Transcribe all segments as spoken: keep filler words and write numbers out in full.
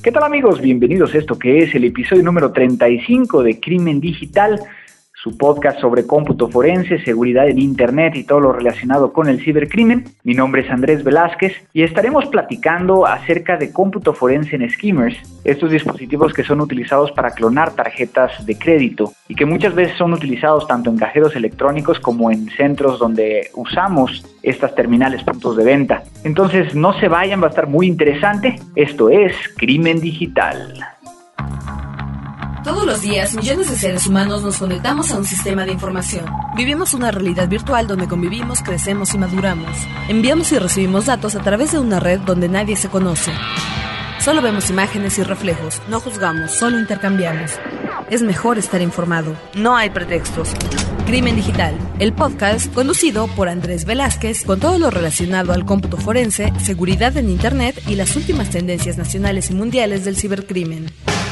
¿Qué tal, amigos? Bienvenidos a esto que es el episodio número treinta y cinco de Crimen Digital, su podcast sobre cómputo forense, seguridad en internet y todo lo relacionado con el cibercrimen. Mi nombre es Andrés Velázquez y estaremos platicando acerca de cómputo forense en skimmers, estos dispositivos que son utilizados para clonar tarjetas de crédito y que muchas veces son utilizados tanto en cajeros electrónicos como en centros donde usamos estas terminales puntos de venta. Entonces no se vayan, va a estar muy interesante. Esto es Crimen Digital. Todos los días, millones de seres humanos nos conectamos a un sistema de información. Vivimos una realidad virtual donde convivimos, crecemos y maduramos. Enviamos y recibimos datos a través de una red donde nadie se conoce. Solo vemos imágenes y reflejos, no juzgamos, solo intercambiamos. Es mejor estar informado, no hay pretextos. Crimen Digital, el podcast conducido por Andrés Velázquez con todo lo relacionado al cómputo forense, seguridad en internet y las últimas tendencias nacionales y mundiales del cibercrimen.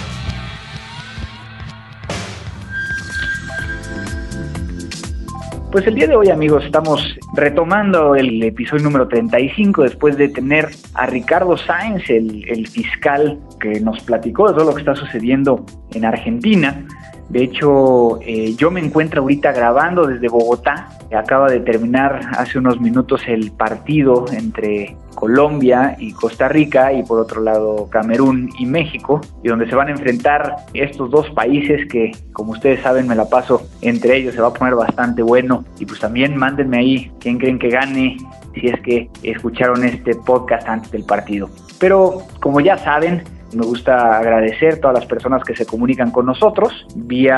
Pues el día de hoy, amigos, estamos retomando el episodio número treinta y cinco después de tener a Ricardo Sáenz, el, el fiscal que nos platicó de todo lo que está sucediendo en Argentina. De hecho, eh, yo me encuentro ahorita grabando desde Bogotá. Acaba de terminar hace unos minutos el partido entre Colombia y Costa Rica y por otro lado Camerún y México, y donde se van a enfrentar estos dos países que, como ustedes saben, me la paso entre ellos. Se va a poner bastante bueno y pues también mándenme ahí quién creen que gane si es que escucharon este podcast antes del partido. Pero como ya saben, me gusta agradecer a todas las personas que se comunican con nosotros vía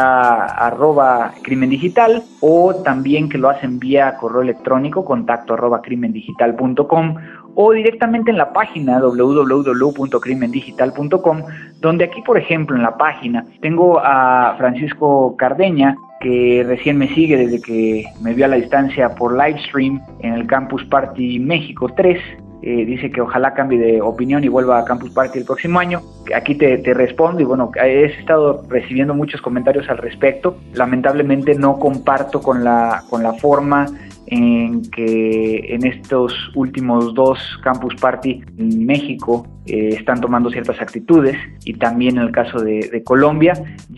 arroba crimen digital o también que lo hacen vía correo electrónico contacto arroba crimen digital punto com o directamente en la página doble u doble u doble u punto crimen digital punto com, donde aquí, por ejemplo, en la página tengo a Francisco Cardeña, que recién me sigue desde que me vio a la distancia por livestream en el Campus Party México tres. Eh, dice que ojalá cambie de opinión y vuelva a Campus Party el próximo año. Aquí te, te respondo y bueno, he estado recibiendo muchos comentarios al respecto. Lamentablemente no comparto con la, con la forma en que en estos últimos dos Campus Party en México eh, están tomando ciertas actitudes, y también en el caso de, de Colombia.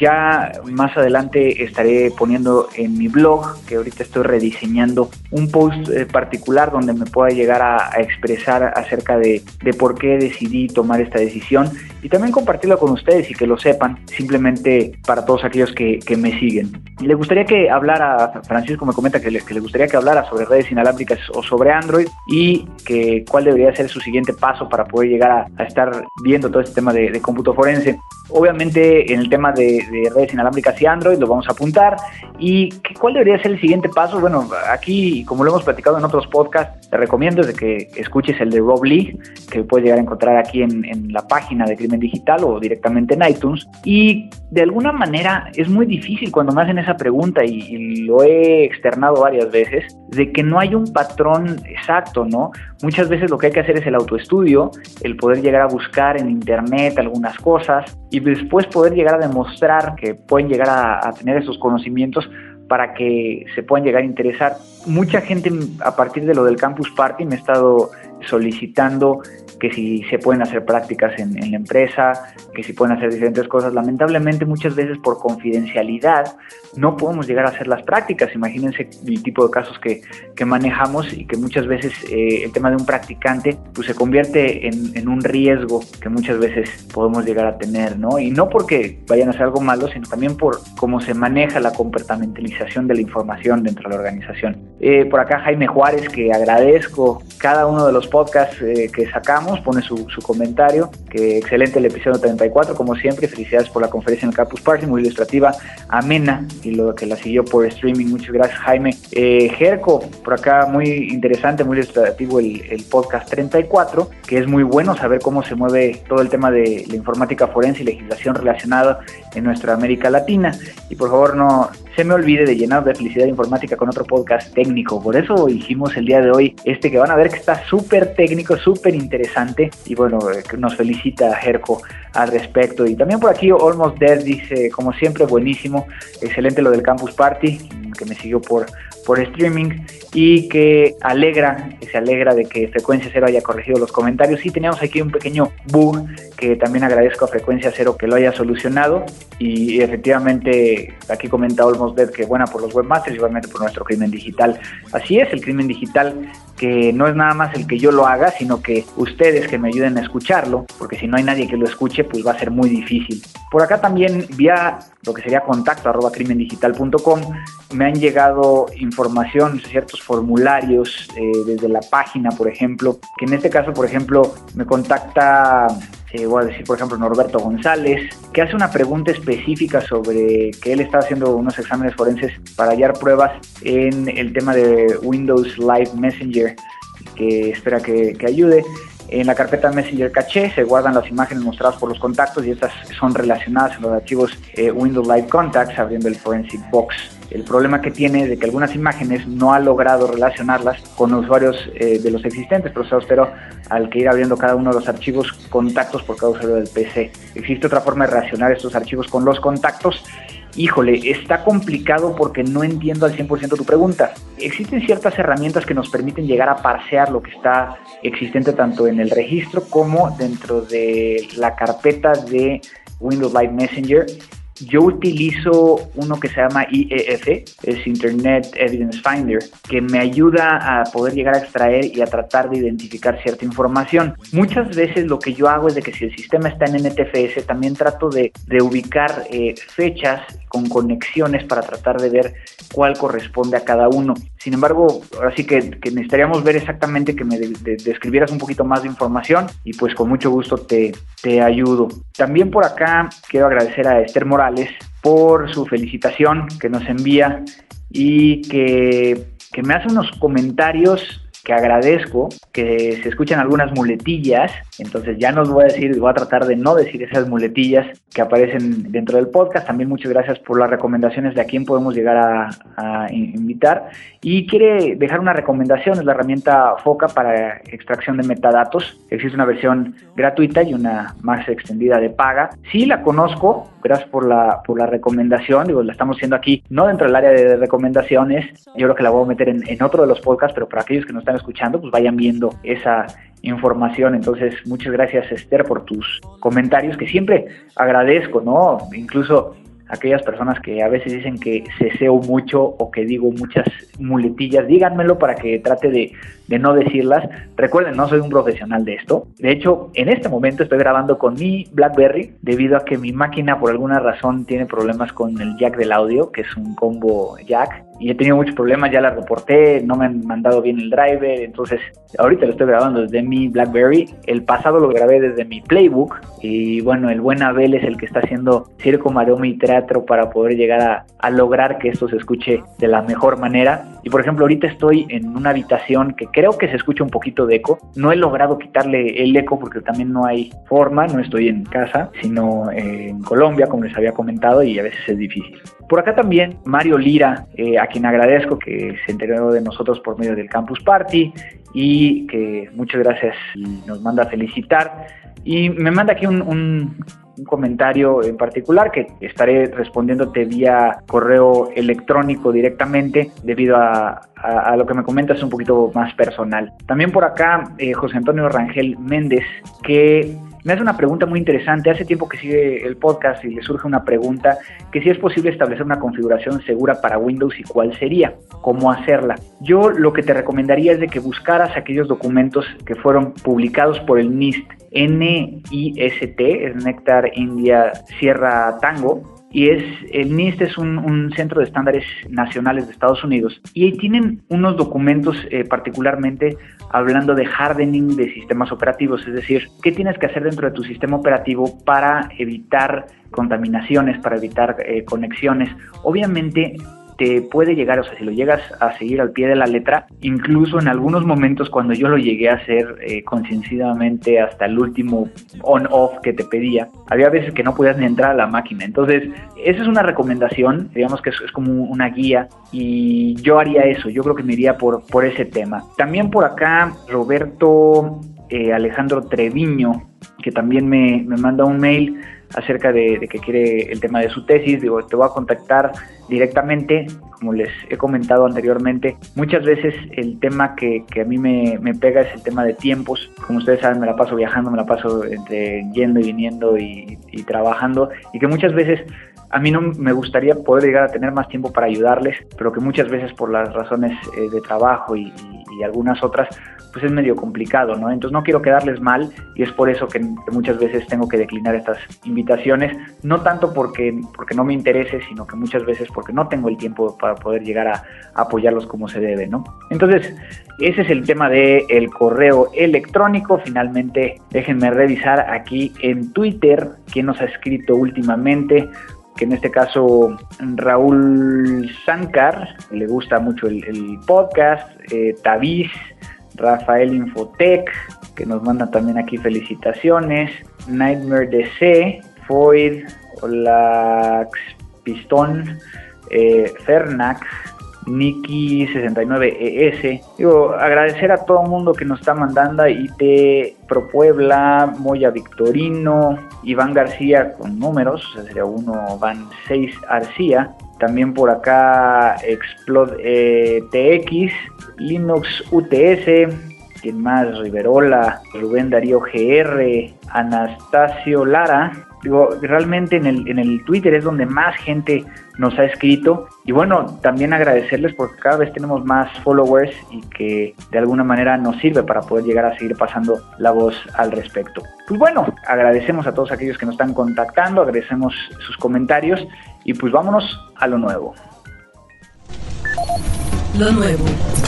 Ya más adelante estaré poniendo en mi blog, que ahorita estoy rediseñando, un post eh, particular donde me pueda llegar a, a expresar acerca de, de por qué decidí tomar esta decisión y también compartirlo con ustedes y que lo sepan, simplemente para todos aquellos que, que me siguen. Y le gustaría que hablara, Francisco me comenta que le, que le gustaría que hablara sobre redes inalámbricas o sobre Android, y que cuál debería ser su siguiente paso para poder llegar a, a estar viendo todo este tema de, de cómputo forense. Obviamente en el tema de, de redes inalámbricas y Android lo vamos a apuntar. ¿Y qué, cuál debería ser el siguiente paso? Bueno, aquí, como lo hemos platicado en otros podcasts, te recomiendo desde que escuches el de Rob Lee, que puedes llegar a encontrar aquí en, en la página de Crimen Digital o directamente en iTunes. Y de alguna manera es muy difícil cuando me hacen esa pregunta, y, y lo he externado varias veces, de que no hay un patrón exacto, ¿no? Muchas veces lo que hay que hacer es el autoestudio, el poder llegar a buscar en internet algunas cosas y después poder llegar a demostrar que pueden llegar a, a tener esos conocimientos para que se puedan llegar a interesar. Mucha gente a partir de lo del Campus Party me ha estado solicitando que si se pueden hacer prácticas en, en la empresa, que si pueden hacer diferentes cosas. Lamentablemente muchas veces por confidencialidad no podemos llegar a hacer las prácticas. Imagínense el tipo de casos que, que manejamos, y que muchas veces eh, el tema de un practicante pues se convierte en, en un riesgo que muchas veces podemos llegar a tener, ¿no? Y no porque vayan a hacer algo malo, sino también por cómo se maneja la compartimentalización de la información dentro de la organización. Eh, por acá Jaime Juárez, que agradezco cada uno de los podcasts eh, que sacamos, pone su, su comentario, que excelente el episodio treinta y cuatro, como siempre. Felicidades por la conferencia en el Campus Party, muy ilustrativa, amena, y lo que la siguió por streaming. Muchas gracias, Jaime. Eh, Jerko, por acá, muy interesante, muy ilustrativo el, el podcast treinta y cuatro, que es muy bueno saber cómo se mueve todo el tema de la informática forense y legislación relacionada en nuestra América Latina. Y por favor no se me olvide de llenar de felicidad informática con otro podcast técnico. Por eso hicimos el día de hoy este que van a ver que está súper técnico, súper interesante. Y bueno, nos felicita Jerko al respecto. Y también por aquí Almost Dead dice, como siempre, buenísimo, excelente lo del Campus Party, que me siguió por, por streaming, y que alegra, que se alegra de que Frecuencia Cero haya corregido los comentarios. Sí, teníamos aquí un pequeño bug que también agradezco a Frecuencia Cero que lo haya solucionado, y efectivamente aquí comenta Almost Dead que buena por los webmasters, igualmente por nuestro crimen digital. Así es, el crimen digital, que no es nada más el que yo lo haga, sino que ustedes que me ayuden a escucharlo, porque si no hay nadie que lo escuche, pues va a ser muy difícil. Por acá también, vía lo que sería contacto arroba crimen digital punto com, me han llegado información, ciertos formularios eh, desde la página, por ejemplo, que en este caso, por ejemplo, me contacta, eh, voy a decir, por ejemplo, Norberto González, que hace una pregunta específica sobre que él está haciendo unos exámenes forenses para hallar pruebas en el tema de Windows Live Messenger, que espera que, que ayude. En la carpeta Messenger Caché se guardan las imágenes mostradas por los contactos y estas son relacionadas en los archivos eh, Windows Live Contacts, abriendo el Forensic Box. El problema que tiene es de que algunas imágenes no ha logrado relacionarlas con usuarios eh, de los existentes procesados, pero al que ir abriendo cada uno de los archivos contactos por cada usuario del P C. Existe otra forma de relacionar estos archivos con los contactos. Híjole, está complicado porque no entiendo al cien por ciento tu pregunta. Existen ciertas herramientas que nos permiten llegar a parsear lo que está existente tanto en el registro como dentro de la carpeta de Windows Live Messenger. Yo utilizo uno que se llama I E F, es Internet Evidence Finder, que me ayuda a poder llegar a extraer y a tratar de identificar cierta información. Muchas veces lo que yo hago es de que si el sistema está en N T F S, también trato de, de ubicar eh, fechas con conexiones para tratar de ver cuál corresponde a cada uno. Sin embargo, ahora sí que, que necesitaríamos ver exactamente que me de, de, describieras un poquito más de información y pues con mucho gusto te, te ayudo. También por acá quiero agradecer a Esther Morales por su felicitación que nos envía y que, que me hace unos comentarios que agradezco, que se escuchan algunas muletillas, entonces ya no os voy a decir, voy a tratar de no decir esas muletillas que aparecen dentro del podcast. También muchas gracias por las recomendaciones de a quién podemos llegar a, a invitar, y quiere dejar una recomendación, es la herramienta Foca para extracción de metadatos. Existe una versión gratuita y una más extendida de paga. Sí la conozco, gracias por la, por la recomendación, digo, la estamos haciendo aquí, no dentro del área de recomendaciones, yo creo que la voy a meter en, en otro de los podcasts, pero para aquellos que nos están escuchando, pues vayan viendo esa información. Entonces, muchas gracias, Esther, por tus comentarios, que siempre agradezco, ¿no? Incluso aquellas personas que a veces dicen que ceseo mucho o que digo muchas muletillas, díganmelo para que trate de, de no decirlas. Recuerden, no soy un profesional de esto. De hecho, en este momento estoy grabando con mi BlackBerry debido a que mi máquina por alguna razón tiene problemas con el jack del audio, que es un combo jack, y he tenido muchos problemas, ya la reporté, no me han mandado bien el driver, entonces ahorita lo estoy grabando desde mi BlackBerry. El pasado lo grabé desde mi Playbook, y bueno, el buen Abel es el que está haciendo circo, maroma y teatro para poder llegar a, a lograr que esto se escuche de la mejor manera. Y por ejemplo, ahorita estoy en una habitación que creo que se escucha un poquito de eco. No he logrado quitarle el eco porque también no hay forma, no estoy en casa, sino en Colombia, como les había comentado, y a veces es difícil. Por acá también Mario Lira, eh, a quien agradezco que se enteró de nosotros por medio del Campus Party y que muchas gracias y nos manda a felicitar. Y me manda aquí un, un, un comentario en particular que estaré respondiéndote vía correo electrónico directamente debido a, a, a lo que me comentas un poquito más personal. También por acá eh, José Antonio Rangel Méndez, que me hace una pregunta muy interesante. Hace tiempo que sigue el podcast y le surge una pregunta, que si es posible establecer una configuración segura para Windows y cuál sería, cómo hacerla. Yo lo que te recomendaría es de que buscaras aquellos documentos que fueron publicados por el NIST, N I S T, es Nectar India Sierra Tango, y es el NIST es un, un centro de estándares nacionales de Estados Unidos, y ahí tienen unos documentos eh, particularmente hablando de hardening de sistemas operativos, es decir, qué tienes que hacer dentro de tu sistema operativo para evitar contaminaciones, para evitar eh, conexiones. Obviamente te puede llegar, o sea, si lo llegas a seguir al pie de la letra, incluso en algunos momentos cuando yo lo llegué a hacer eh, consciencidamente hasta el último on-off que te pedía, había veces que no podías ni entrar a la máquina. Entonces, esa es una recomendación, digamos que es, es como una guía, y yo haría eso, yo creo que me iría por, por ese tema. También por acá, Roberto eh, Alejandro Treviño, que también me, me manda un mail acerca de, de que quiere el tema de su tesis. Digo, te voy a contactar directamente, como les he comentado anteriormente. Muchas veces el tema que, que a mí me, me pega es el tema de tiempos. Como ustedes saben, me la paso viajando, me la paso entre yendo y viniendo y, y trabajando, y que muchas veces a mí no me gustaría poder llegar a tener más tiempo para ayudarles, pero que muchas veces por las razones eh, de trabajo y, y, y algunas otras, pues es medio complicado, ¿no? Entonces no quiero quedarles mal, y es por eso que, que muchas veces tengo que declinar estas invitaciones, no tanto porque, porque no me interese, sino que muchas veces porque no tengo el tiempo para poder llegar a, a apoyarlos como se debe, ¿no? Entonces, ese es el tema del correo electrónico. Finalmente, déjenme revisar aquí en Twitter quién nos ha escrito últimamente, que en este caso Raúl Sancar, le gusta mucho el, el podcast, eh, Tavis, Rafael Infotech, que nos manda también aquí felicitaciones, Nightmare D C, Foyd, Olax Pistón, eh, Fernax, Nikki sesenta y nueve E S. Digo, agradecer a todo el mundo que nos está mandando, I T Pro Puebla, Moya Victorino, Iván García con números, o sea, sería uno, van seis Arcía. También por acá Explode eh, T X, Linux U T S, ¿quién más? Riverola, Rubén Darío G R, Anastasio Lara. Digo, realmente en el, en el Twitter es donde más gente nos ha escrito, y bueno, también agradecerles porque cada vez tenemos más followers y que de alguna manera nos sirve para poder llegar a seguir pasando la voz al respecto. Pues bueno, agradecemos a todos aquellos que nos están contactando, agradecemos sus comentarios, y pues vámonos a lo nuevo. Lo nuevo.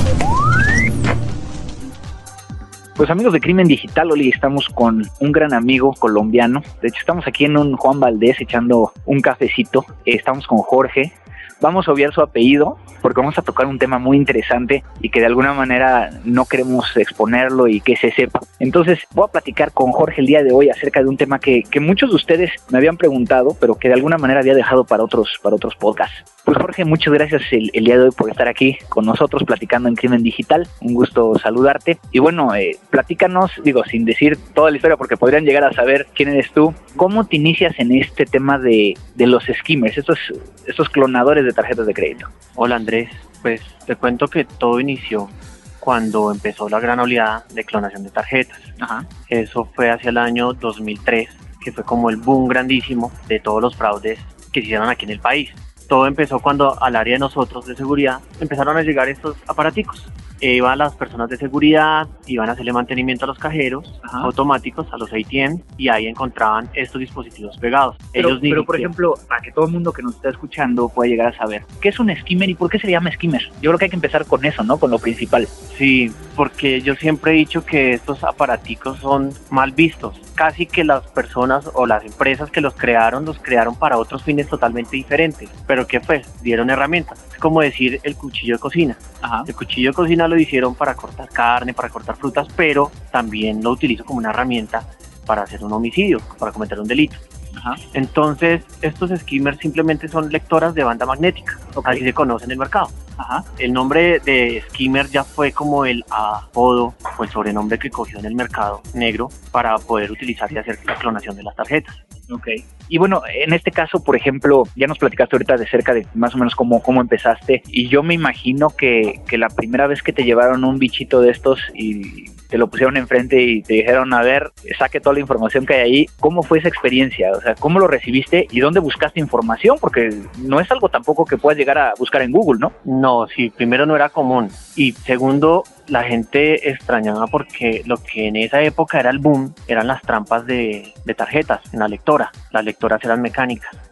Pues amigos de Crimen Digital, hoy estamos con un gran amigo colombiano. De hecho, estamos aquí en un Juan Valdez echando un cafecito. Estamos con Jorge. Vamos a obviar su apellido porque vamos a tocar un tema muy interesante y que de alguna manera no queremos exponerlo y que se sepa. Entonces voy a platicar con Jorge el día de hoy acerca de un tema que, que muchos de ustedes me habían preguntado, pero que de alguna manera había dejado para otros, para otros podcasts. Pues Jorge, muchas gracias el, el día de hoy por estar aquí con nosotros platicando en Crimen Digital. Un gusto saludarte. Y bueno, eh, platícanos, digo, sin decir toda la historia porque podrían llegar a saber quién eres tú. ¿Cómo te inicias en este tema de, de los skimmers, estos, estos clonadores de tarjetas de crédito? Hola Andrés, pues te cuento que todo inició cuando empezó la gran oleada de clonación de tarjetas. Ajá. Eso fue hacia el año dos mil tres, que fue como el boom grandísimo de todos los fraudes que se hicieron aquí en el país. Todo empezó cuando al área de nosotros de seguridad empezaron a llegar estos aparaticos. E iban las personas de seguridad, iban a hacerle mantenimiento a los cajeros Ajá. automáticos, a los A T M, y ahí encontraban estos dispositivos pegados. Pero, Ellos pero por ejemplo, para que todo el mundo que nos está escuchando pueda llegar a saber, ¿qué es un skimmer y por qué se le llama skimmer? Yo creo que hay que empezar con eso, ¿no? Con lo principal. Sí, porque yo siempre he dicho que estos aparaticos son mal vistos. Casi que las personas o las empresas que los crearon, los crearon para otros fines totalmente diferentes. ¿Pero qué fue? Dieron herramientas. Es como decir el cuchillo de cocina. Ajá. El cuchillo de cocina lo hicieron para cortar carne, para cortar frutas, pero también lo utilizo como una herramienta para hacer un homicidio, para cometer un delito. Ajá. Entonces, estos skimmers simplemente son lectoras de banda magnética. Okay. Así se conoce en el mercado. Ajá. El nombre de skimmer ya fue como el apodo o el sobrenombre que cogió en el mercado negro para poder utilizar y hacer la clonación de las tarjetas. Ok. Y bueno, en este caso, por ejemplo, ya nos platicaste ahorita de cerca de más o menos cómo, cómo empezaste, y yo me imagino que, que la primera vez que te llevaron un bichito de estos y te lo pusieron enfrente y te dijeron, a ver, saque toda la información que hay ahí, ¿cómo fue esa experiencia? O sea, ¿cómo lo recibiste y dónde buscaste información? Porque no es algo tampoco que puedas llegar a buscar en Google, ¿no? No, sí, primero no era común, y segundo, la gente extrañaba porque lo que en esa época era el boom eran las trampas de, de tarjetas en la lectora. Las lectoras eran mecánicas.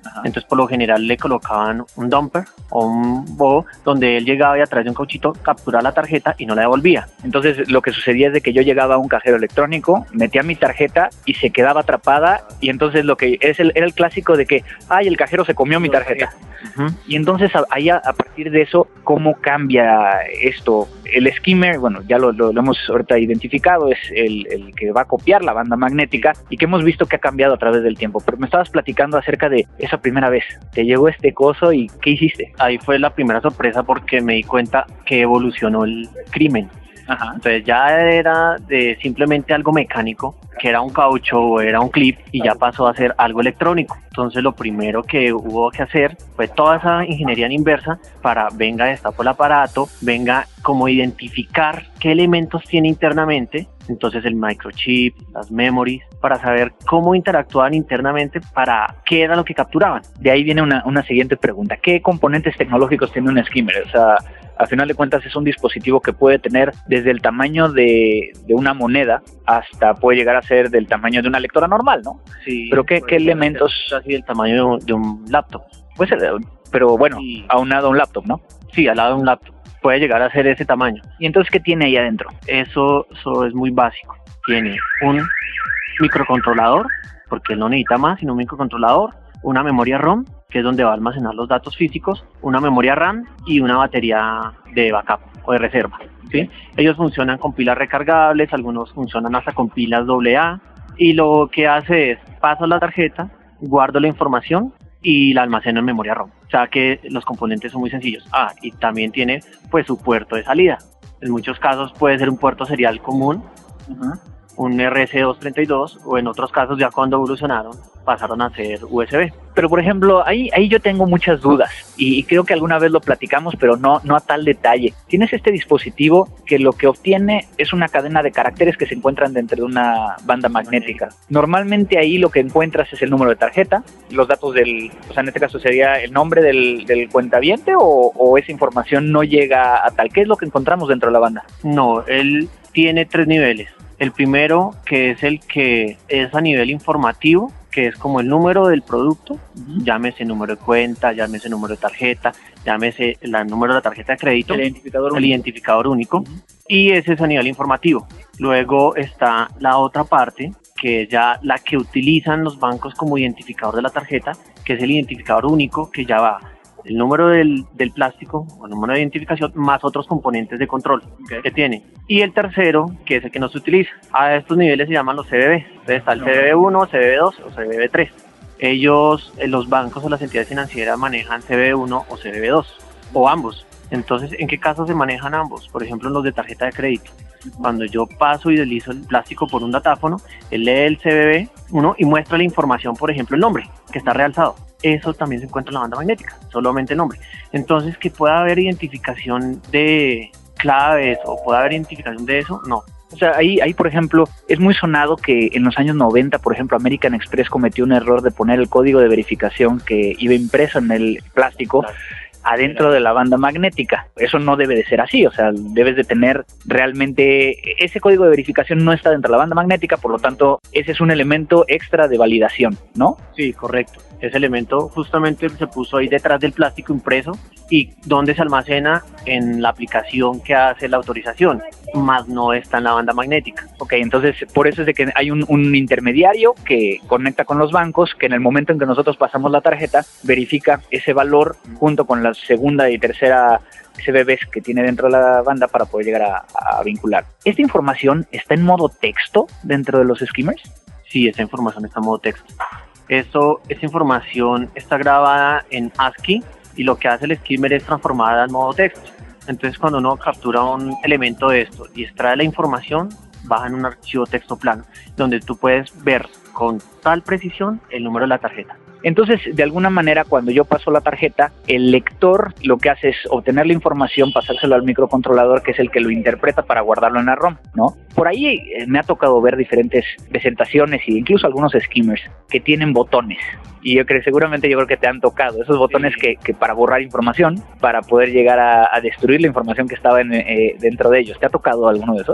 Ajá. Entonces por lo general le colocaban un dumper o un bobo donde él llegaba y a través de un cauchito capturaba la tarjeta y no la devolvía. Entonces lo que sucedía es de que yo llegaba a un cajero electrónico, metía mi tarjeta y se quedaba atrapada, y entonces lo que es el, era el clásico de que, ay, el cajero se comió mi tarjeta. Uh-huh. Y entonces ahí a, a partir de eso, ¿cómo cambia esto? El skimmer, bueno, ya lo, lo, lo hemos ahorita identificado, es el, el que va a copiar la banda magnética y que hemos visto que ha cambiado a través del tiempo. Pero me estabas platicando acerca de esa primera vez. Te llegó este coso y ¿qué hiciste? Ahí fue la primera sorpresa porque me di cuenta que evolucionó el crimen. Ajá. Entonces ya era de simplemente algo mecánico, que era un caucho o era un clip, y ya pasó a ser algo electrónico. Entonces lo primero que hubo que hacer fue toda esa ingeniería en inversa para, venga, destapo el aparato, venga, como identificar qué elementos tiene internamente, entonces el microchip, las memories, para saber cómo interactuaban internamente, para qué era lo que capturaban. De ahí viene una, una siguiente pregunta. ¿Qué componentes tecnológicos tiene un skimmer? O sea, al final de cuentas es un dispositivo que puede tener desde el tamaño de, de una moneda hasta puede llegar a ser del tamaño de una lectora normal, ¿no? Sí. Pero ¿qué, qué elementos? Así del tamaño de un laptop. Puede ser, pero bueno, sí. Aunado a un laptop, ¿no? Sí, al lado de un laptop. Puede llegar a ser ese tamaño. ¿Y entonces qué tiene ahí adentro? Eso, eso es muy básico. Tiene un microcontrolador, porque él no necesita más, sino un microcontrolador, una memoria ROM, que es donde va a almacenar los datos físicos, una memoria RAM y una batería de backup o de reserva, ¿sí? Ellos funcionan con pilas recargables, algunos funcionan hasta con pilas doble A, y lo que hace es, paso la tarjeta, guardo la información y la almaceno en memoria ROM. O sea que los componentes son muy sencillos. Ah, y también tiene pues su puerto de salida. En muchos casos puede ser un puerto serial común, uh-huh. un R S doscientos treinta y dos, o en otros casos ya cuando evolucionaron pasaron a ser U S B. Pero por ejemplo, ahí, ahí yo tengo muchas dudas y, y creo que alguna vez lo platicamos, pero no, no a tal detalle. Tienes este dispositivo que lo que obtiene es una cadena de caracteres que se encuentran dentro de una banda magnética. Normalmente ahí lo que encuentras es el número de tarjeta, los datos del, o sea, en este caso sería el nombre del, del cuentaviente, o, o esa información no llega a tal. ¿Qué es lo que encontramos dentro de la banda? No, él tiene tres niveles. El primero, que es el que es a nivel informativo, que es como el número del producto, uh-huh. llámese número de cuenta, llámese número de tarjeta, llámese el número de la tarjeta de crédito, el identificador el único, identificador único uh-huh. y ese es a nivel informativo. Luego está la otra parte, que es ya la que utilizan los bancos como identificador de la tarjeta, que es el identificador único, que ya va el número del, del plástico, o el número de identificación, más otros componentes de control okay. que tiene. Y el tercero, que es el que no se utiliza. A estos niveles se llaman los C B B. Entonces está el C B B uno, C B B dos o C B B tres. Ellos, los bancos o las entidades financieras manejan C B B uno o C B B dos, o ambos. Entonces, ¿en qué casos se manejan ambos? Por ejemplo, en los de tarjeta de crédito. Cuando yo paso y deslizo el plástico por un datáfono, él lee el C B B uno y muestra la información, por ejemplo, el nombre, que está realzado. Eso también se encuentra en la banda magnética, solamente el nombre. Entonces, que pueda haber identificación de claves o pueda haber identificación de eso, no. O sea, ahí, ahí, por ejemplo, es muy sonado que en los años noventa, por ejemplo, American Express cometió un error de poner el código de verificación que iba impreso en el plástico claro. adentro de la banda magnética. Eso no debe de ser así, o sea, debes de tener realmente, ese código de verificación no está dentro de la banda magnética, por lo tanto, ese es un elemento extra de validación, ¿no? Sí, correcto. Ese elemento justamente se puso ahí detrás del plástico impreso y donde se almacena en la aplicación que hace la autorización, más no está en la banda magnética. Ok, entonces por eso es de que hay un, un intermediario que conecta con los bancos, que en el momento en que nosotros pasamos la tarjeta, verifica ese valor junto con la segunda y tercera C B Bs que tiene dentro de la banda para poder llegar a, a vincular. ¿Esta información está en modo texto dentro de los skimmers? Sí, esa información está en modo texto. Eso, esa información está grabada en ASCII y lo que hace el skimmer es transformarla en modo texto. Entonces, cuando uno captura un elemento de esto y extrae la información, baja en un archivo texto plano, donde tú puedes ver con tal precisión el número de la tarjeta. Entonces, de alguna manera, cuando yo paso la tarjeta, el lector lo que hace es obtener la información, pasárselo al microcontrolador, que es el que lo interpreta para guardarlo en la ROM, ¿no? Por ahí eh, me ha tocado ver diferentes presentaciones e incluso algunos skimmers que tienen botones. Y yo creo, seguramente yo creo que te han tocado esos botones sí. que, que para borrar información, para poder llegar a, a destruir la información que estaba en, eh, dentro de ellos. ¿Te ha tocado alguno de esos?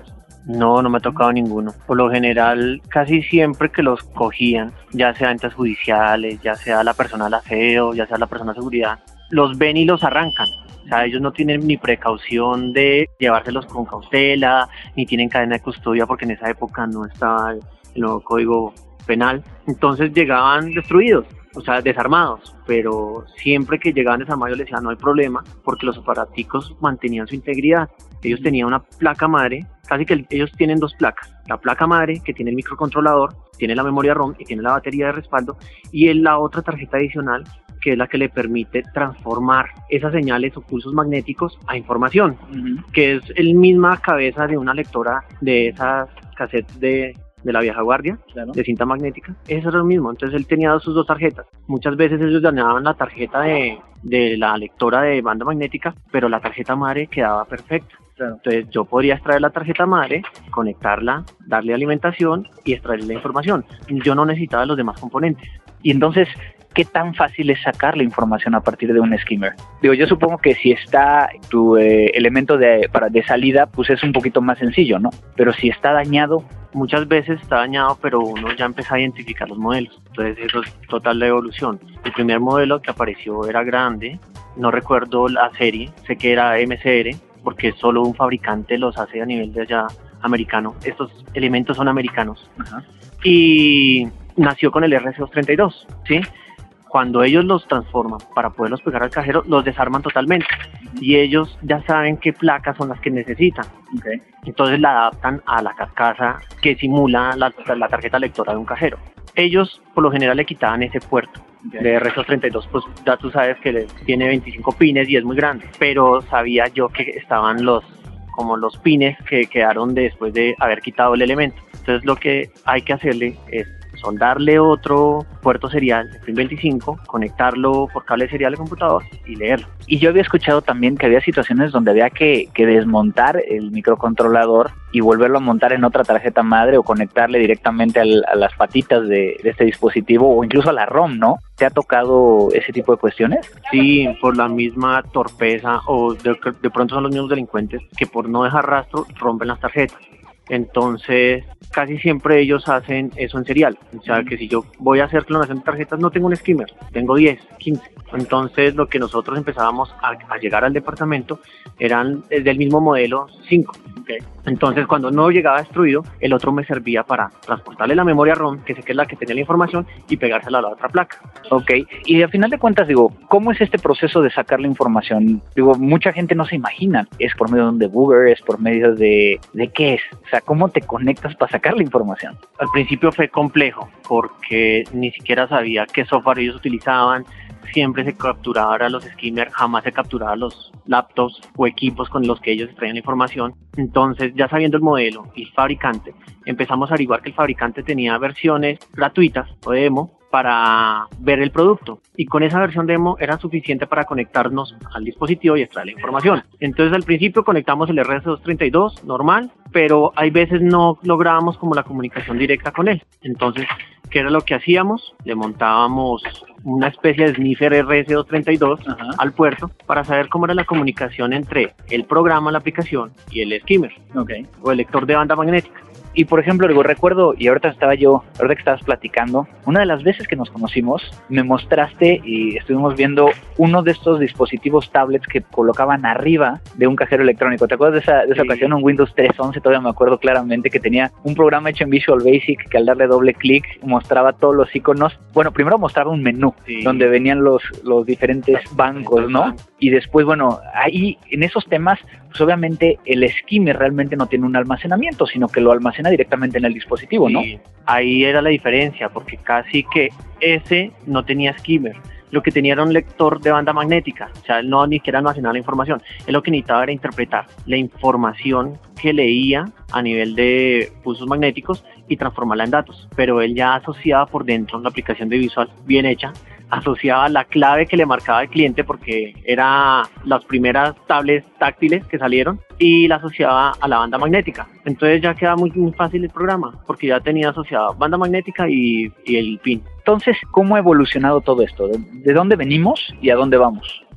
No, no me ha tocado ninguno. Por lo general, casi siempre que los cogían, ya sea entes judiciales, ya sea la persona del aseo, ya sea la persona de seguridad, los ven y los arrancan. O sea, ellos no tienen ni precaución de llevárselos con cautela, ni tienen cadena de custodia porque en esa época no estaba el nuevo código penal. Entonces llegaban destruidos, o sea, desarmados, pero siempre que llegaban desarmados yo les decía no hay problema porque los aparaticos mantenían su integridad. Ellos tenían una placa madre, casi que ellos tienen dos placas, la placa madre que tiene el microcontrolador, tiene la memoria ROM y tiene la batería de respaldo, y en la otra tarjeta adicional que es la que le permite transformar esas señales o pulsos magnéticos a información, uh-huh. que es el misma cabeza de una lectora de esas cassettes de, de la vieja guardia, claro. de cinta magnética. Eso era lo mismo, entonces él tenía sus dos tarjetas. Muchas veces ellos dañaban la tarjeta de, de la lectora de banda magnética, pero la tarjeta madre quedaba perfecta. Claro. Entonces yo podría extraer la tarjeta madre, conectarla, darle alimentación y extraer la información. Yo no necesitaba los demás componentes. Y entonces, ¿qué tan fácil es sacar la información a partir de un skimmer? Digo, yo supongo que si está tu eh, elemento de, para, de salida, pues es un poquito más sencillo, ¿no? Pero si está dañado... Muchas veces está dañado, pero uno ya empieza a identificar los modelos. Entonces eso es total la evolución. El primer modelo que apareció era grande, no recuerdo la serie, sé que era M C R, porque solo un fabricante los hace a nivel de allá americano. Estos elementos son americanos. Ajá. Y nació con el R C doscientos treinta y dos, ¿sí? Cuando ellos los transforman para poderlos pegar al cajero, los desarman totalmente. Y ellos ya saben qué placas son las que necesitan. Okay. Entonces la adaptan a la carcasa que simula la, la tarjeta lectora de un cajero. Ellos, por lo general, le quitaban ese puerto. Okay. De R C doscientos treinta y dos, pues ya tú sabes que tiene veinticinco pines y es muy grande. Pero sabía yo que estaban los, como los pines que quedaron después de haber quitado el elemento. Entonces lo que hay que hacerle es soldarle otro puerto serial, el pin veinticinco, conectarlo por cable serial al computador y leerlo. Y yo había escuchado también que había situaciones donde había que, que desmontar el microcontrolador y volverlo a montar en otra tarjeta madre o conectarle directamente al, a las patitas de, de este dispositivo o incluso a la ROM, ¿no? ¿Te ha tocado ese tipo de cuestiones? Sí, por la misma torpeza o de, de pronto son los mismos delincuentes que por no dejar rastro rompen las tarjetas. Entonces, casi siempre ellos hacen eso en serial. O sea, que si yo voy a hacer clonación de tarjetas, no tengo un skimmer, tengo diez, quince. Entonces, lo que nosotros empezábamos a, a llegar al departamento eran del mismo modelo, cinco. Okay. Entonces, cuando no llegaba destruido, el otro me servía para transportarle la memoria ROM, que sé que es la que tenía la información, y pegársela a la otra placa. Ok, y al final de cuentas, digo, ¿cómo es este proceso de sacar la información? Digo, mucha gente no se imagina. ¿Es por medio de un debugger? ¿Es por medio de... ¿de qué es? O sea, ¿cómo te conectas para sacar la información? Al principio fue complejo, porque ni siquiera sabía qué software ellos utilizaban. Siempre se capturaba a los skimmers, jamás se capturaba los laptops o equipos con los que ellos extraían la información. Entonces, ya sabiendo el modelo y el fabricante, empezamos a averiguar que el fabricante tenía versiones gratuitas o demo para ver el producto, y con esa versión demo era suficiente para conectarnos al dispositivo y extraer la información. Entonces al principio conectamos el R C doscientos treinta y dos normal, pero hay veces no lográbamos como la comunicación directa con él. Entonces, ¿qué era lo que hacíamos? Le montábamos una especie de sniffer R C doscientos treinta y dos Ajá. al puerto para saber cómo era la comunicación entre el programa, la aplicación y el skimmer, okay. o el lector de banda magnética. Y por ejemplo, digo, recuerdo, y ahorita estaba yo, ahorita que estabas platicando, una de las veces que nos conocimos, me mostraste y estuvimos viendo uno de estos dispositivos tablets que colocaban arriba de un cajero electrónico. ¿Te acuerdas de esa, de esa sí. ocasión? Un Windows tres once, todavía me acuerdo claramente, que tenía un programa hecho en Visual Basic que al darle doble clic mostraba todos los iconos. Bueno, primero mostraba un menú sí. donde venían los, los diferentes bancos, ¿no? Y después, bueno, ahí en esos temas, pues obviamente el skimmer realmente no tiene un almacenamiento, sino que lo almacena directamente en el dispositivo, ¿no? Sí, ahí era la diferencia, porque casi que ese no tenía skimmer. Lo que tenía era un lector de banda magnética, o sea, él no ni siquiera almacenaba la información. Él lo que necesitaba era interpretar la información que leía a nivel de pulsos magnéticos y transformarla en datos. Pero él ya asociaba por dentro la aplicación de Visual bien hecha, asociaba la clave que le marcaba el cliente, porque era las primeras tablets táctiles que salieron, y la asociaba a la banda magnética. Entonces ya queda muy, muy fácil el programa, porque ya tenía asociada banda magnética y, y el pin. Entonces, ¿cómo ha evolucionado todo esto? ¿De dónde venimos y a dónde vamos?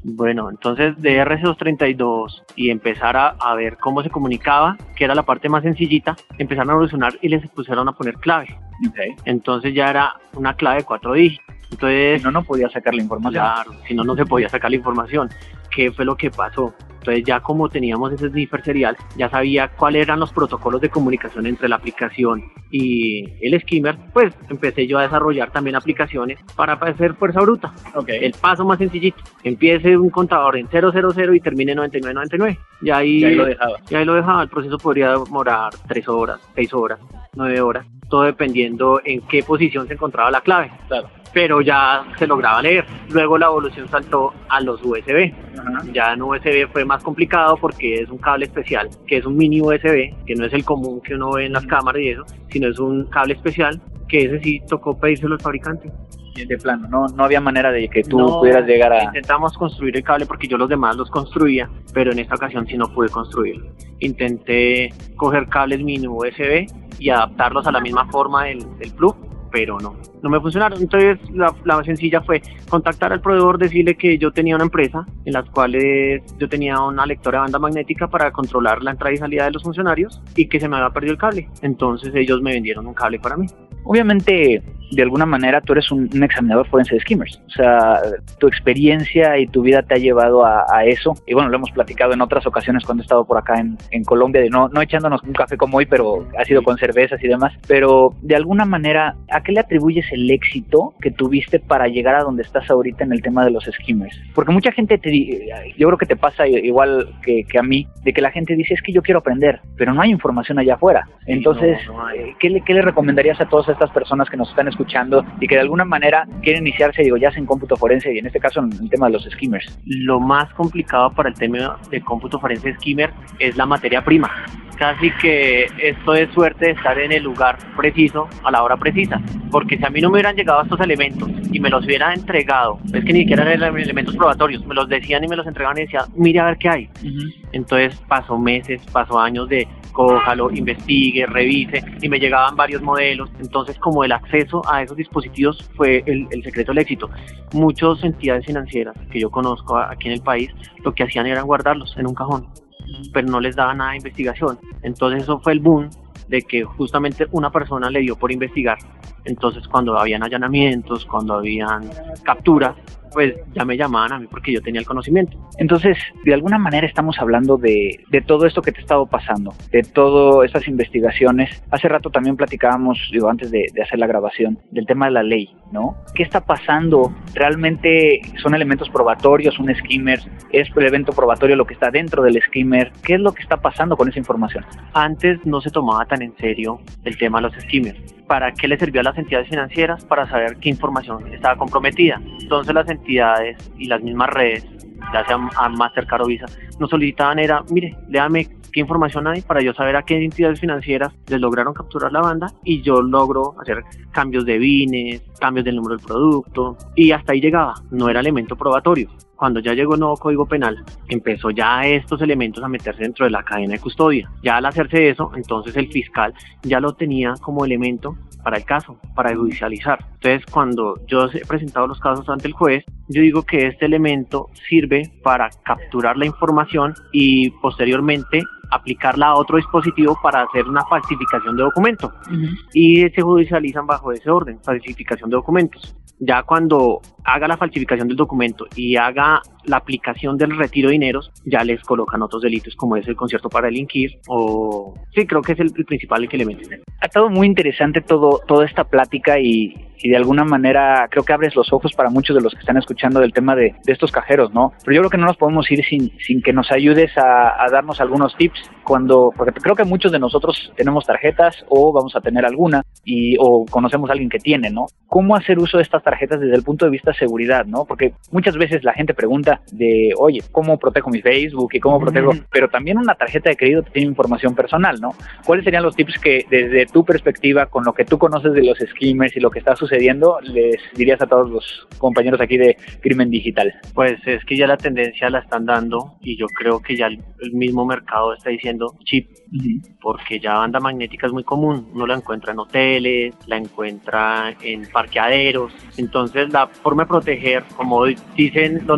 Bueno, entonces de R C doscientos treinta y dos y empezar a, a ver cómo se comunicaba, que era la parte más sencillita, empezaron a evolucionar y les pusieron a poner clave. Okay. Entonces ya era una clave de cuatro dígitos. Entonces, si no, no podía sacar la información. Claro, si no, no se podía sacar la información. ¿Qué fue lo que pasó? Entonces ya como teníamos ese sniffer serial, ya sabía cuáles eran los protocolos de comunicación entre la aplicación y el skimmer, pues empecé yo a desarrollar también aplicaciones para hacer fuerza bruta. Okay. El paso más sencillito, empiece un contador en cero cero cero y termine en noventa y nueve noventa y nueve. Y ahí, y ahí lo dejaba. Y ahí lo dejaba, el proceso podría demorar tres horas, seis horas, nueve horas, todo dependiendo en qué posición se encontraba la clave. Claro. Pero ya se lograba leer. Luego la evolución saltó a los U S B. Uh-huh. Ya en U S B fue más complicado porque es un cable especial, que es un mini U S B, que no es el común que uno ve en las cámaras y eso, sino es un cable especial, que ese sí tocó pedírselo al fabricante. De plano, no, no había manera de que tú no, pudieras llegar a... Intentamos construir el cable porque yo los demás los construía, pero en esta ocasión sí no pude construirlo. Intenté coger cables mini U S B y adaptarlos a la misma forma del, del plug, pero no, no me funcionaron. Entonces la, la más sencilla fue contactar al proveedor, decirle que yo tenía una empresa en las cuales yo tenía una lectora de banda magnética para controlar la entrada y salida de los funcionarios y que se me había perdido el cable. Entonces ellos me vendieron un cable para mí. Obviamente, de alguna manera, tú eres un, un examinador forense de skimmers. O sea, tu experiencia y tu vida te ha llevado a, a eso. Y bueno, lo hemos platicado en otras ocasiones cuando he estado por acá en, en Colombia, de no, no echándonos un café como hoy, pero ha sido con cervezas y demás. Pero, de alguna manera, ¿a qué le atribuyes el éxito que tuviste para llegar a donde estás ahorita en el tema de los skimmers? Porque mucha gente, te, yo creo que te pasa igual que, que a mí, de que la gente dice, es que yo quiero aprender, pero no hay información allá afuera. Entonces, no, no hay. ¿qué, le, ¿qué le recomendarías a todas estas personas que nos están escuchando y que de alguna manera quieren iniciarse, digo, ya sea en cómputo forense y en este caso en el tema de los skimmers? Lo más complicado para el tema de cómputo forense skimmer es la materia prima. Casi que esto es suerte de estar en el lugar preciso a la hora precisa, porque si a mí no me hubieran llegado estos elementos y me los hubieran entregado, es que ni siquiera eran elementos probatorios, me los decían y me los entregaban y decían, mire a ver qué hay. Uh-huh. Entonces pasó meses, pasó años de cójalo, investigue, revise, y me llegaban varios modelos. Entonces, como el acceso a esos dispositivos fue el, el secreto del éxito. Muchas entidades financieras que yo conozco aquí en el país, lo que hacían era guardarlos en un cajón, pero no les daba nada de investigación. Entonces eso fue el boom de que justamente una persona le dio por investigar. Entonces cuando habían allanamientos, cuando habían capturas, pues ya me llamaban a mí porque yo tenía el conocimiento. Entonces, de alguna manera estamos hablando de, de todo esto que te ha estado pasando, de todas estas investigaciones. Hace rato también platicábamos, digo, antes de, de hacer la grabación, del tema de la ley, ¿no? ¿Qué está pasando? ¿Realmente son elementos probatorios, un skimmer? ¿Es el evento probatorio lo que está dentro del skimmer? ¿Qué es lo que está pasando con esa información? Antes no se tomaba tan en serio el tema de los skimmers. ¿Para qué le servía a las entidades financieras? Para saber qué información estaba comprometida. Entonces las entidades y las mismas redes, ya sea Mastercard o Visa, nos solicitaban era, mire, léame qué información hay para yo saber a qué entidades financieras les lograron capturar la banda y yo logro hacer cambios de bienes, cambios del número del producto, y hasta ahí llegaba, no era elemento probatorio. Cuando ya llegó el nuevo Código Penal, empezó ya estos elementos a meterse dentro de la cadena de custodia. Ya al hacerse eso, entonces el fiscal ya lo tenía como elemento para el caso, para judicializar. Entonces, cuando yo he presentado los casos ante el juez, yo digo que este elemento sirve para capturar la información y posteriormente aplicarla a otro dispositivo para hacer una falsificación de documento. Uh-huh. Y se judicializan bajo ese orden, falsificación de documentos. Ya cuando haga la falsificación del documento y haga la aplicación del retiro de dineros, ya les colocan otros delitos como es el concierto para delinquir o... Sí, creo que es el, el principal elemento. Ha estado muy interesante todo, toda esta plática y, y de alguna manera creo que abres los ojos para muchos de los que están escuchando del tema de, de estos cajeros, ¿no? Pero yo creo que no nos podemos ir sin, sin que nos ayudes a, a darnos algunos tips cuando... Porque creo que muchos de nosotros tenemos tarjetas o vamos a tener alguna y o conocemos a alguien que tiene, ¿no? ¿Cómo hacer uso de estas tarjetas desde el punto de vista de seguridad, ¿no? Porque muchas veces la gente pregunta de, oye, ¿cómo protejo mi Facebook y cómo protego? Mm. Pero también una tarjeta de crédito tiene información personal, ¿no? ¿Cuáles serían los tips que desde tu perspectiva, con lo que tú conoces de los skimmers y lo que está sucediendo, les dirías a todos los compañeros aquí de Crimen Digital? Pues es que ya la tendencia la están dando y yo creo que ya el, el mismo mercado está diciendo chip, uh-huh. porque ya banda magnética es muy común, uno la encuentra en hoteles, la encuentra en parqueaderos. Entonces la forma de proteger, como dicen, lo normal es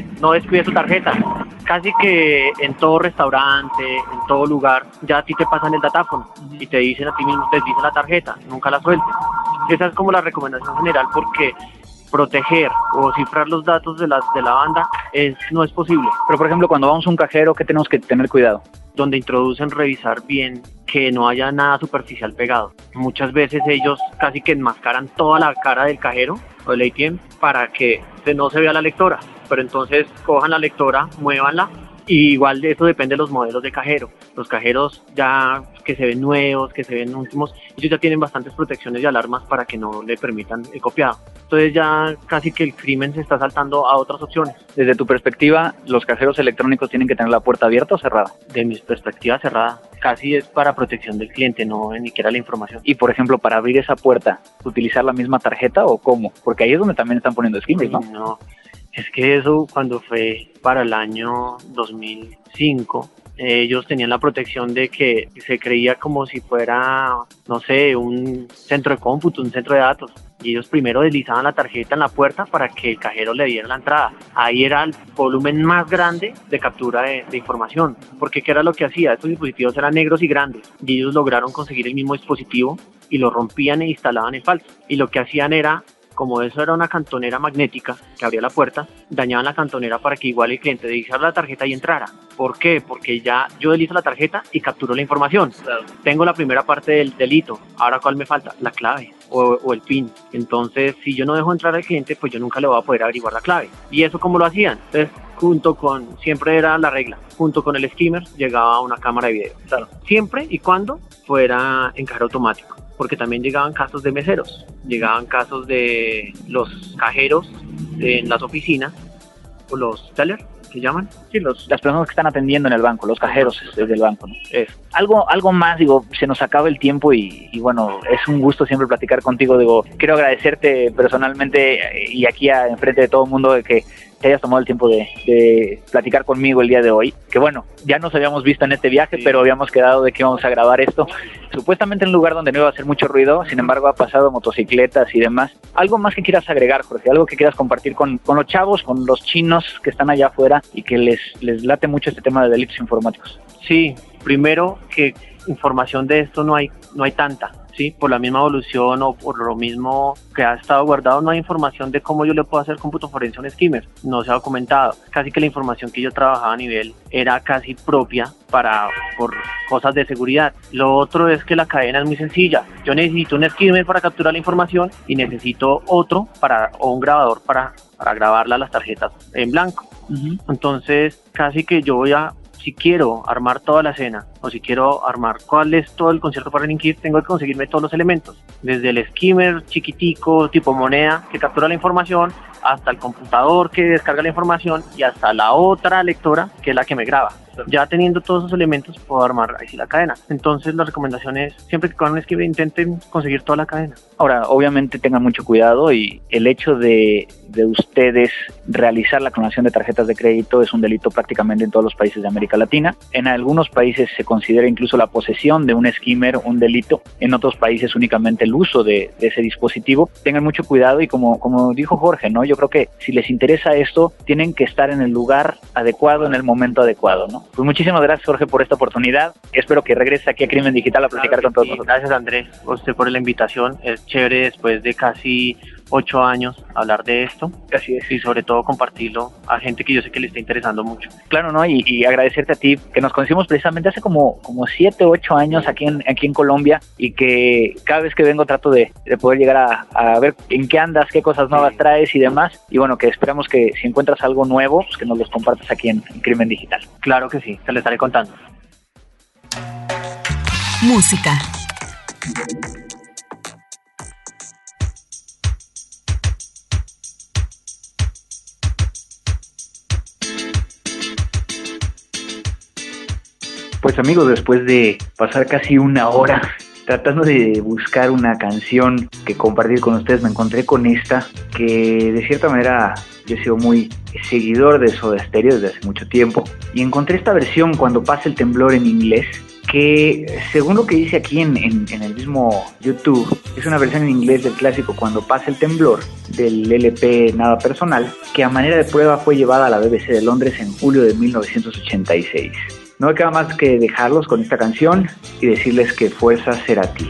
cliente no descuide su tarjeta. Casi que en todo restaurante, en todo lugar, ya a ti te pasan el datáfono y te dicen a ti mismo, te dicen la tarjeta, nunca la sueltes. Esa es como la recomendación general, porque proteger o cifrar los datos de la, de la banda es, no es posible. Pero por ejemplo, cuando vamos a un cajero, ¿qué tenemos que tener cuidado? Donde introducen, revisar bien que no haya nada superficial pegado. Muchas veces ellos casi que enmascaran toda la cara del cajero o del A T M para que no se vea la lectora, pero entonces cojan la lectora, muévanla. Y igual de eso depende de los modelos de cajero. Los cajeros ya que se ven nuevos, que se ven últimos, ellos ya tienen bastantes protecciones y alarmas para que no le permitan el copiado. Entonces ya casi que el crimen se está saltando a otras opciones. Desde tu perspectiva, ¿los cajeros electrónicos tienen que tener la puerta abierta o cerrada? De mi perspectiva, cerrada. Casi es para protección del cliente, no ni siquiera la información. Y por ejemplo, para abrir esa puerta, ¿utilizar la misma tarjeta o cómo? Porque ahí es donde también están poniendo skimmers, ¿no? No. Es que eso, cuando fue para el año dos mil cinco, eh, ellos tenían la protección de que se creía como si fuera, no sé, un centro de cómputo, un centro de datos. Y ellos primero deslizaban la tarjeta en la puerta para que el cajero le diera la entrada. Ahí era el volumen más grande de captura de, de información. Porque ¿qué era lo que hacía? Estos dispositivos eran negros y grandes. Y ellos lograron conseguir el mismo dispositivo y lo rompían e instalaban en falso. Y lo que hacían era, como eso era una cantonera magnética que abría la puerta, dañaban la cantonera para que igual el cliente deslizara la tarjeta y entrara. ¿Por qué? Porque ya yo deslizo la tarjeta y capturo la información. Claro. Tengo la primera parte del delito. Ahora, ¿cuál me falta? La clave o, o el PIN. Entonces, si yo no dejo entrar al cliente, pues yo nunca le voy a poder averiguar la clave. ¿Y eso cómo lo hacían? Entonces, junto con, siempre era la regla, junto con el skimmer llegaba una cámara de video. Claro. Siempre y cuando fuera en cajero automático. Porque también llegaban casos de meseros, llegaban casos de los cajeros en las oficinas, o los tellers, que llaman. Sí, los, las personas que están atendiendo en el banco, los cajeros desde el banco, ¿no? Es algo, algo más, digo, se nos acaba el tiempo y, y bueno, es un gusto siempre platicar contigo, digo, quiero agradecerte personalmente y aquí a, enfrente de todo el mundo de que te hayas tomado el tiempo de, de platicar conmigo el día de hoy, que bueno, ya nos habíamos visto en este viaje, sí, pero habíamos quedado de que íbamos a grabar esto, supuestamente en un lugar donde no iba a hacer mucho ruido, sin embargo ha pasado motocicletas y demás. ¿Algo más que quieras agregar, Jorge? ¿Algo que quieras compartir con, con los chavos, con los chinos que están allá afuera y que les, les late mucho este tema de delitos informáticos? Sí, primero que información de esto no hay, no hay tanta. Sí, por la misma evolución o por lo mismo que ha estado guardado, no hay información de cómo yo le puedo hacer cómputo forense a un skimmer, no se ha documentado. Casi que la información que yo trabajaba a nivel era casi propia para por cosas de seguridad. Lo otro es que la cadena es muy sencilla. Yo necesito un skimmer para capturar la información y necesito otro para o un grabador para, para grabarla a las tarjetas en blanco. Uh-huh. Entonces, casi que yo voy a si quiero armar toda la escena o si quiero armar cuál es todo el concierto para delinquir, tengo que conseguirme todos los elementos, desde el skimmer chiquitico tipo moneda que captura la información hasta el computador que descarga la información y hasta la otra lectora que es la que me graba. Ya teniendo todos esos elementos puedo armar ahí sí la cadena. Entonces la recomendación es siempre que con un skimmer intenten conseguir toda la cadena. Ahora, obviamente tengan mucho cuidado y el hecho de, de ustedes realizar la clonación de tarjetas de crédito es un delito prácticamente en todos los países de América Latina. En algunos países se considera incluso la posesión de un skimmer un delito, en otros países únicamente el uso de, de ese dispositivo. Tengan mucho cuidado y como, como dijo Jorge, ¿no? Yo creo que si les interesa esto, tienen que estar en el lugar adecuado, en el momento adecuado, ¿no? Pues muchísimas gracias, Jorge, por esta oportunidad. Espero que regreses aquí a Crimen Digital a platicar claro con todos sí. nosotros. Gracias, Andrés, a usted por la invitación. Es chévere después de casi ocho años hablar de esto. Así es. Y sobre todo compartirlo a gente que yo sé que le está interesando mucho. Claro, ¿no? Y, y agradecerte a ti, que nos conocimos precisamente hace como, como siete, ocho años aquí en, aquí en Colombia y que cada vez que vengo trato de, de poder llegar a, a ver en qué andas, qué cosas nuevas sí. traes y demás. Y bueno, que esperamos que si encuentras algo nuevo, pues que nos los compartas aquí en, en Crimen Digital. Claro que sí, te lo estaré contando. Música. Pues amigos, después de pasar casi una hora tratando de buscar una canción que compartir con ustedes, me encontré con esta, que de cierta manera yo he sido muy seguidor de Soda Stereo desde hace mucho tiempo, y encontré esta versión Cuando pasa el temblor en inglés, que según lo que dice aquí en, en, en el mismo YouTube, es una versión en inglés del clásico Cuando pasa el temblor, del L P Nada Personal, que a manera de prueba fue llevada a la B B C de Londres en julio de mil novecientos ochenta y seis. No me queda más que dejarlos con esta canción y decirles que fuerza será a ti.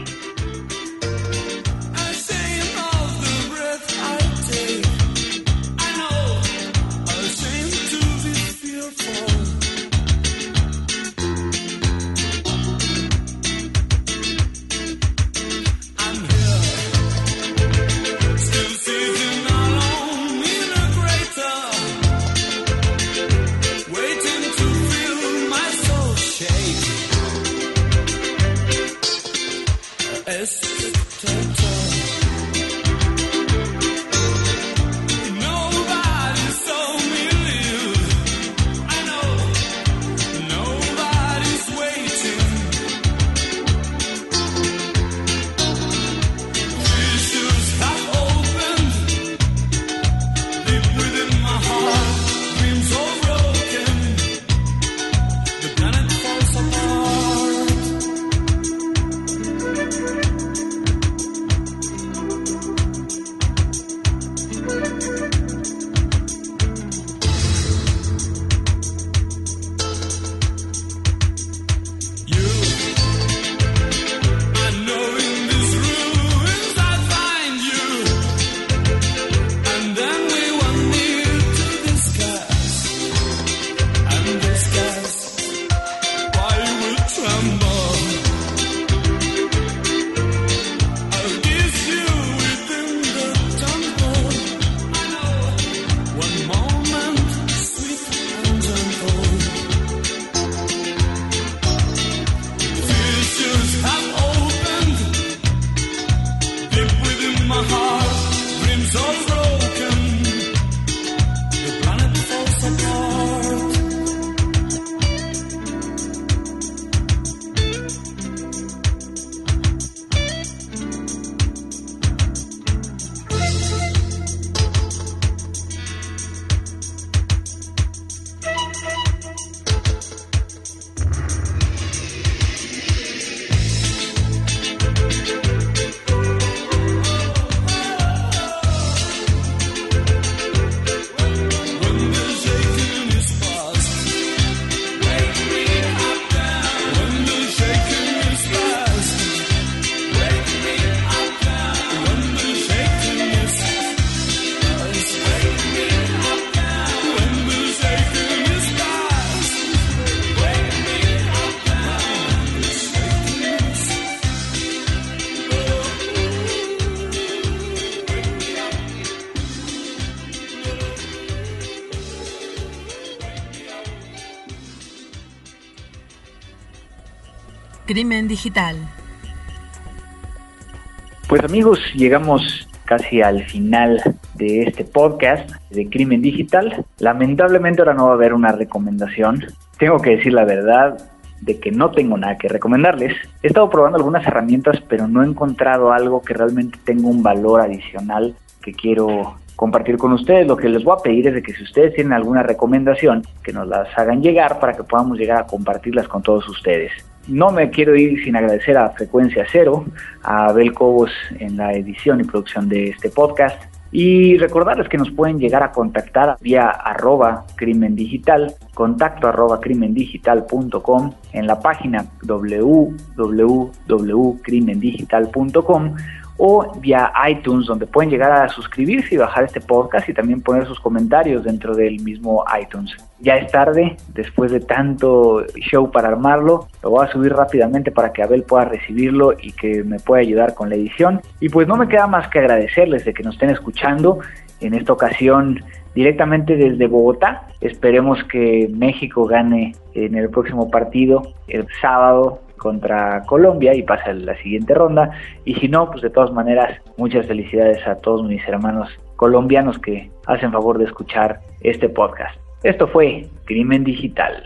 Crimen Digital. Pues amigos, llegamos casi al final de este podcast de Crimen Digital. Lamentablemente ahora no va a haber una recomendación. Tengo que decir la verdad de que no tengo nada que recomendarles. He estado probando algunas herramientas, pero no he encontrado algo que realmente tenga un valor adicional que quiero compartir con ustedes. Lo que les voy a pedir es de que si ustedes tienen alguna recomendación, que nos las hagan llegar para que podamos llegar a compartirlas con todos ustedes. No me quiero ir sin agradecer a Frecuencia Cero, a Abel Cobos en la edición y producción de este podcast, y recordarles que nos pueden llegar a contactar vía arroba crimen digital, contacto arroba crimen digital punto com, en la página doble u doble u doble u punto crimen digital punto com, o vía iTunes, donde pueden llegar a suscribirse y bajar este podcast y también poner sus comentarios dentro del mismo iTunes. Ya es tarde, después de tanto show para armarlo, lo voy a subir rápidamente para que Abel pueda recibirlo y que me pueda ayudar con la edición. Y pues no me queda más que agradecerles de que nos estén escuchando, en esta ocasión directamente desde Bogotá. Esperemos que México gane en el próximo partido, el sábado, contra Colombia y pasa a la siguiente ronda, y si no, pues de todas maneras, muchas felicidades a todos mis hermanos colombianos que hacen favor de escuchar este podcast. Esto fue Crimen Digital.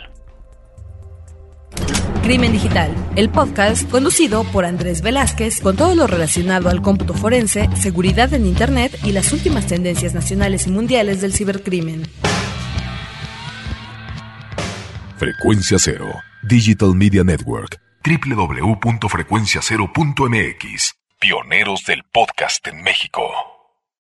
Crimen Digital, el podcast conducido por Andrés Velázquez con todo lo relacionado al cómputo forense, seguridad en Internet y las últimas tendencias nacionales y mundiales del cibercrimen. Frecuencia Cero, Digital Media Network. doble u doble u doble u punto frecuencia cero punto m x. Pioneros del podcast en México.